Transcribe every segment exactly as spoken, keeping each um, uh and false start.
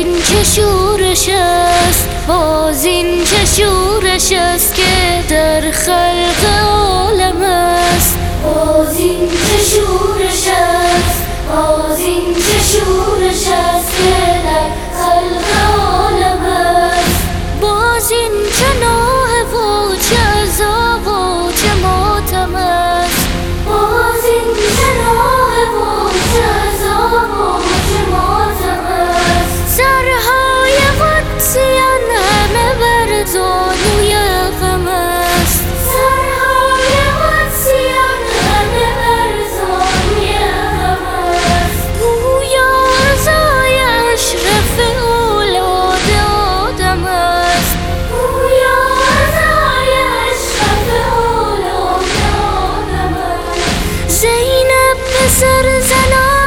این چه شورش است، باز این چه شورش است که در خلق عالم است. باز این چه شورش است، باز این چه شورش است که در خلق عالم است. باز این چه نوحه و چه عذاب و چه ماتم است. باز این چه نوحه و چه عذاب و چه ماتم است. سرهای قدسیان همه بر زانوی غم است. سرهای قدسیان همه بر زانوی غم است. گویا عزای اشرف اولاد آدم است. گویا عزای اشرف اولاد آدم است. زینب پسر زنان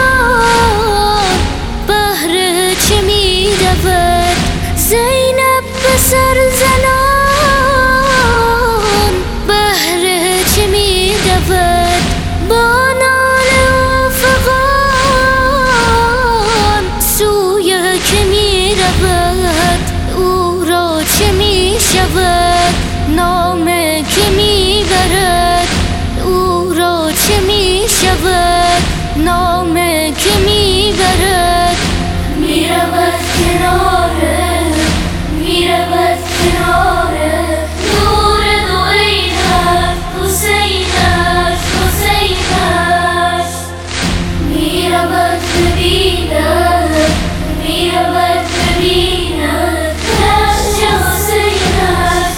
بهر چه می رود؟ زینب پسر زنان بهر چه می رود؟ با ناله و فغان سوی که می رود؟ او را چه می شود؟ نامه که می برد او را چه می شود؟ نامه که می برد. می رود کناره، می رود کناره نور دو عینش حسینش حسینش. می رود ببیند، می رود ببیند رشک حسینش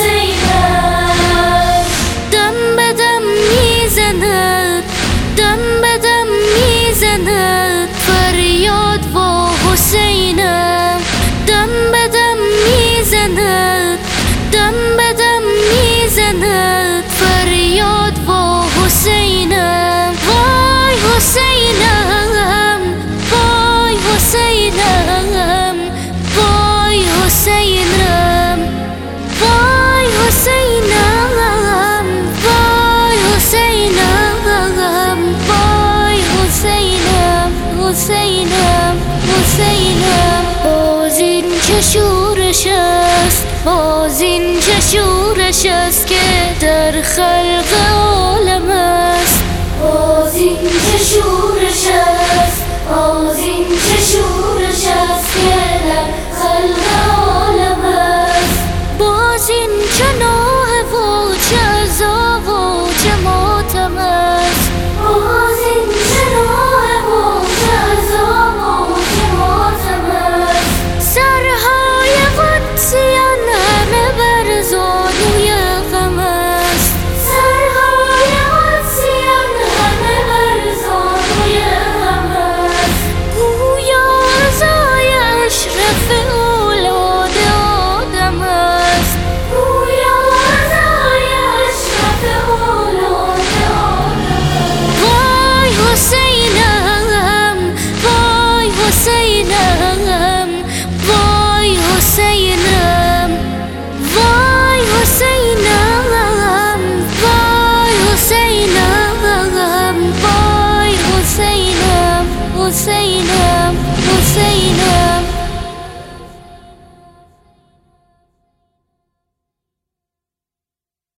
حسینش. دم به دم می زند، دم به دم می زند فریاد و حسینم. دم به دم می زند، دم به دم می زند فریاد و حسینم. وای حسینم، وای حسینم، وای حسینم، وای حسینم، وای حسینم، وای حسینم، حسینم، حسینم. باز این چه شورش است، باز این چه شورش است که در خلق عالم است. باز این چه شورش